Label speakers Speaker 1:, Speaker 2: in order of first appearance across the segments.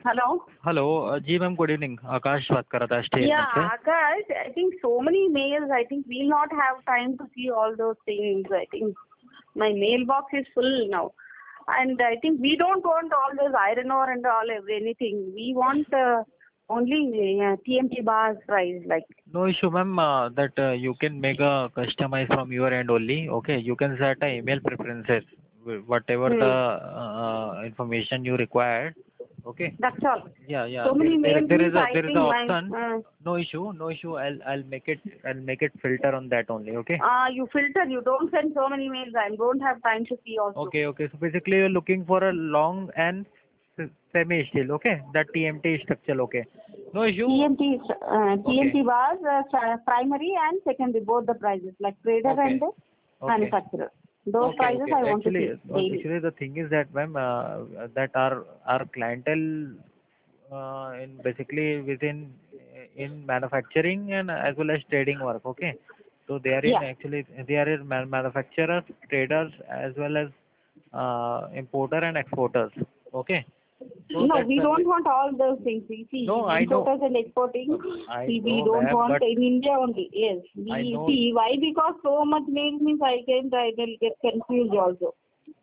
Speaker 1: Hello.
Speaker 2: Hello ji ma'am, good evening. Akash बात कर रहा था स्टे
Speaker 1: Yeah,
Speaker 2: एलिमेंट से।
Speaker 1: Akash, I think so many mails. I think we'll not have time to see all those things. I think my mailbox is full now. And I think we don't want all those iron ore and all anything. We want only TMT bars price like.
Speaker 2: No issue ma'am, that you can make a customize from your end only. Okay, you can set a email preferences, whatever the
Speaker 1: Hmm.
Speaker 2: information you require. Okay.
Speaker 1: That's all.
Speaker 2: Yeah,
Speaker 1: So many mails
Speaker 2: there
Speaker 1: means
Speaker 2: is a
Speaker 1: I think my.
Speaker 2: option. No issue, no issue. I'll make it filter on that only. Okay.
Speaker 1: You filter. You don't send so many mails. I don't have time to see also.
Speaker 2: Okay. So basically you're looking for a long and semi steel. Okay, that TMT structure. Okay, no issue. Okay.
Speaker 1: TMT bars, primary and secondary, both the prices, like trader and
Speaker 2: Okay.
Speaker 1: the
Speaker 2: Okay.
Speaker 1: manufacturer. Those
Speaker 2: Okay,
Speaker 1: prices
Speaker 2: okay.
Speaker 1: I want to
Speaker 2: Actually,
Speaker 1: see daily.
Speaker 2: actually, the thing is that, ma'am, that our clientele in basically within in manufacturing and as well as trading work. Okay, so they are in
Speaker 1: Yeah.
Speaker 2: actually they are in manufacturers, traders, as well as importer and exporters. Okay, so
Speaker 1: No,
Speaker 2: that
Speaker 1: we don't want all those things. We
Speaker 2: no,
Speaker 1: see
Speaker 2: I know,
Speaker 1: importers and exporting.
Speaker 2: I
Speaker 1: We
Speaker 2: know,
Speaker 1: don't
Speaker 2: ma'am,
Speaker 1: want
Speaker 2: but
Speaker 1: in India only. Yes.
Speaker 2: I
Speaker 1: We
Speaker 2: know
Speaker 1: see why, because so much mail means I will get confused also.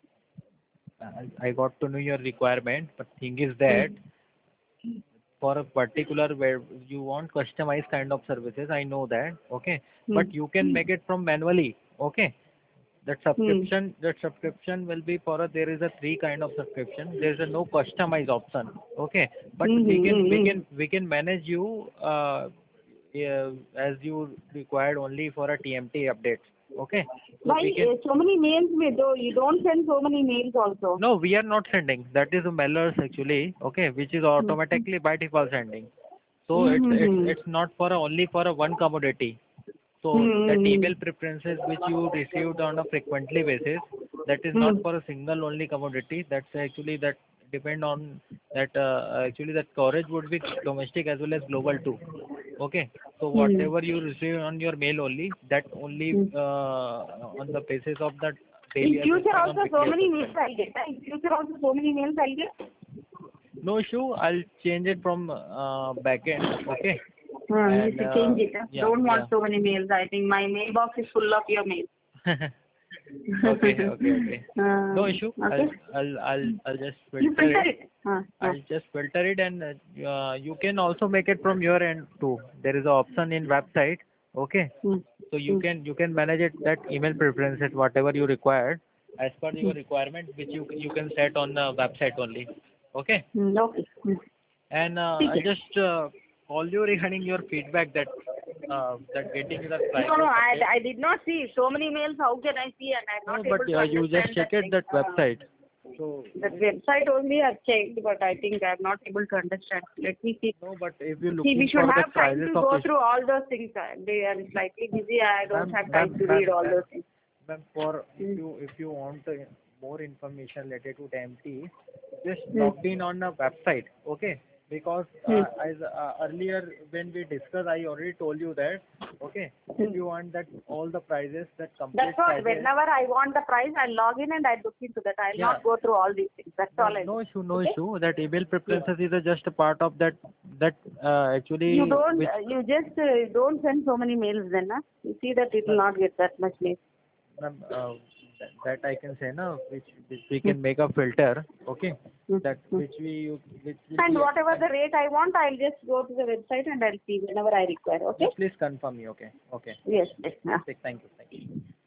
Speaker 2: I got to know your requirement, but thing is
Speaker 1: Hmm.
Speaker 2: that for a particular where you want customized kind of services, I know that. Okay,
Speaker 1: Hmm.
Speaker 2: but you can make it from manually. Okay,
Speaker 1: Hmm.
Speaker 2: that subscription will be for a, there is a three kind of subscription. There is a no customize option. Okay, but
Speaker 1: Hmm.
Speaker 2: we
Speaker 1: Hmm.
Speaker 2: can
Speaker 1: Hmm.
Speaker 2: we
Speaker 1: Hmm.
Speaker 2: can we can manage you yeah, as you required only for a TMT updates. Okay, so
Speaker 1: Why
Speaker 2: we can.
Speaker 1: so many mails? Though you don't send so many mails also.
Speaker 2: No, we are not sending. That is mailers actually. Okay, which is
Speaker 1: Hmm.
Speaker 2: automatically by default sending. So
Speaker 1: Hmm. Hmm.
Speaker 2: it's not for only for a one commodity.
Speaker 1: Hmm.
Speaker 2: So that
Speaker 1: Hmm.
Speaker 2: email preferences which you received on a frequently basis, that is
Speaker 1: Hmm.
Speaker 2: not for a single only commodity. That's actually that depend on that actually that coverage would be domestic as well as global too. Okay. So
Speaker 1: Hmm.
Speaker 2: whatever you receive on your mail only, that only
Speaker 1: Hmm.
Speaker 2: on the basis of that
Speaker 1: In
Speaker 2: daily
Speaker 1: future
Speaker 2: assessment on
Speaker 1: also so
Speaker 2: weekly
Speaker 1: many
Speaker 2: assessment.
Speaker 1: mails I'll get. In future also so many mails I'll get.
Speaker 2: No issue. I'll change it from backend. Okay.
Speaker 1: You
Speaker 2: And
Speaker 1: should change it.
Speaker 2: yeah,
Speaker 1: Don't want
Speaker 2: yeah.
Speaker 1: so many mails. I think my mailbox is full of your mails.
Speaker 2: Okay. No issue.
Speaker 1: Okay.
Speaker 2: I'll just
Speaker 1: You
Speaker 2: filter
Speaker 1: filter
Speaker 2: it.
Speaker 1: it.
Speaker 2: I'll just filter it, and you can also make it from your end too. There is an option in website. Okay.
Speaker 1: Hmm.
Speaker 2: So
Speaker 1: Hmm.
Speaker 2: you can manage it that email preferences whatever you required as per
Speaker 1: Hmm.
Speaker 2: your requirement, which you can set on the website only. Okay.
Speaker 1: Okay.
Speaker 2: And
Speaker 1: ठीक
Speaker 2: I'll
Speaker 1: है.
Speaker 2: just call you regarding your feedback that that getting the
Speaker 1: No,
Speaker 2: prices update.
Speaker 1: I did not see so many mails. How can I see? And I'm
Speaker 2: No,
Speaker 1: not
Speaker 2: but
Speaker 1: able to
Speaker 2: you just
Speaker 1: understand
Speaker 2: check
Speaker 1: that
Speaker 2: it
Speaker 1: thing.
Speaker 2: that website. So
Speaker 1: That website only I've checked, but I think I'm not able to understand. Let me see.
Speaker 2: no, but if you're
Speaker 1: See, we
Speaker 2: looking
Speaker 1: should
Speaker 2: for the
Speaker 1: have time
Speaker 2: prices
Speaker 1: to
Speaker 2: of
Speaker 1: go
Speaker 2: this,
Speaker 1: through all those things. They are slightly busy. I don't
Speaker 2: ma'am,
Speaker 1: have
Speaker 2: ma'am,
Speaker 1: time to
Speaker 2: ma'am,
Speaker 1: read all
Speaker 2: ma'am,
Speaker 1: those things.
Speaker 2: ma'am, for
Speaker 1: Hmm.
Speaker 2: if you want more information related to TMT, just
Speaker 1: Hmm.
Speaker 2: logged in on the website, okay? Because
Speaker 1: Hmm.
Speaker 2: as earlier when we discussed, I already told you that, okay? If
Speaker 1: Hmm.
Speaker 2: you want that all the prices, that
Speaker 1: That's
Speaker 2: complete
Speaker 1: what.
Speaker 2: prices,
Speaker 1: Whenever I want the price, I'll log in and I'll look into that. I'll
Speaker 2: yeah,
Speaker 1: not go through all these things. That's all
Speaker 2: ma'am,
Speaker 1: I
Speaker 2: no
Speaker 1: do.
Speaker 2: issue, no
Speaker 1: Okay?
Speaker 2: issue. That email
Speaker 1: Yes.
Speaker 2: preferences is just a part of that
Speaker 1: You
Speaker 2: actually
Speaker 1: don't.
Speaker 2: which
Speaker 1: You just don't send so many mails then, huh? You see that it will
Speaker 2: ma'am,
Speaker 1: not get that much mail.
Speaker 2: ma'am, that I can say no, which we
Speaker 1: Hmm.
Speaker 2: can make a filter, okay?
Speaker 1: Hmm.
Speaker 2: That
Speaker 1: Hmm.
Speaker 2: which will
Speaker 1: And
Speaker 2: be
Speaker 1: whatever the rate I want, I'll just go to the website and I'll see whenever I require.
Speaker 2: yeah.
Speaker 1: Okay?
Speaker 2: Please confirm me, okay? Okay.
Speaker 1: Yes. Yes.
Speaker 2: Thank you.